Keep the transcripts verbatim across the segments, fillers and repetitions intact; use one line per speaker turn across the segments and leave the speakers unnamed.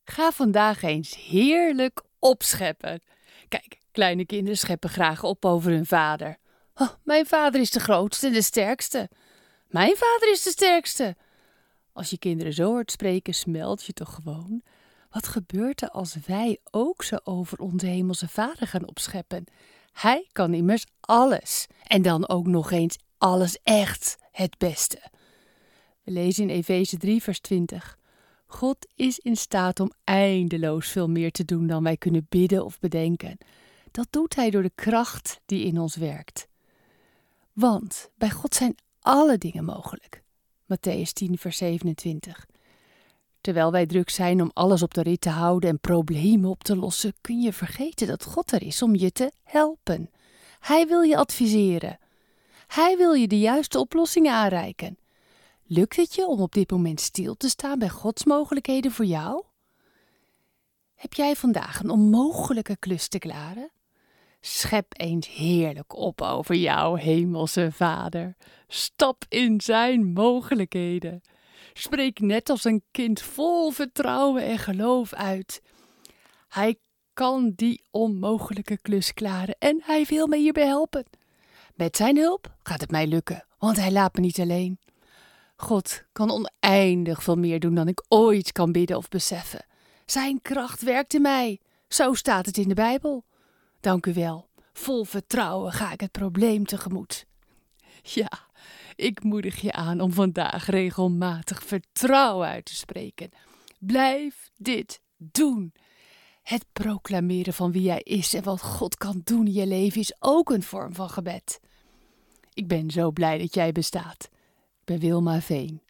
Ga vandaag eens heerlijk opscheppen. Kijk, kleine kinderen scheppen graag op over hun vader. Oh, mijn vader is de grootste en de sterkste. Mijn vader is de sterkste. Als je kinderen zo hoort spreken, smelt je toch gewoon. Wat gebeurt er als wij ook zo over onze hemelse vader gaan opscheppen? Hij kan immers alles. En dan ook nog eens alles echt het beste. We lezen in Efeze drie vers twintig. God is in staat om eindeloos veel meer te doen dan wij kunnen bidden of bedenken. Dat doet hij door de kracht die in ons werkt. Want bij God zijn alle dingen mogelijk. Mattheüs tien vers zevenentwintig. Terwijl wij druk zijn om alles op de rit te houden en problemen op te lossen, kun je vergeten dat God er is om je te helpen. Hij wil je adviseren. Hij wil je de juiste oplossingen aanreiken. Lukt het je om op dit moment stil te staan bij Gods mogelijkheden voor jou? Heb jij vandaag een onmogelijke klus te klaren? Schep eens heerlijk op over jouw hemelse Vader. Stap in zijn mogelijkheden. Spreek net als een kind vol vertrouwen en geloof uit. Hij kan die onmogelijke klus klaren en hij wil me hierbij helpen. Met zijn hulp gaat het mij lukken, want hij laat me niet alleen. God kan oneindig veel meer doen dan ik ooit kan bidden of beseffen. Zijn kracht werkt in mij. Zo staat het in de Bijbel. Dank u wel. Vol vertrouwen ga ik het probleem tegemoet. Ja, ik moedig je aan om vandaag regelmatig vertrouwen uit te spreken. Blijf dit doen. Het proclameren van wie jij is en wat God kan doen in je leven is ook een vorm van gebed. Ik ben zo blij dat jij bestaat. Ik ben Wilma Veen.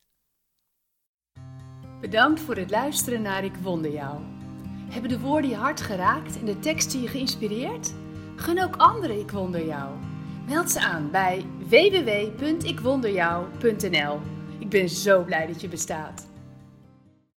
Bedankt voor het luisteren naar Ik Wonder Jou. Hebben de woorden je hart geraakt en de teksten je geïnspireerd? Gun ook anderen Ik Wonder Jou. Meld ze aan bij w w w punt ik wonder jou punt n l. Ik ben zo blij dat je bestaat.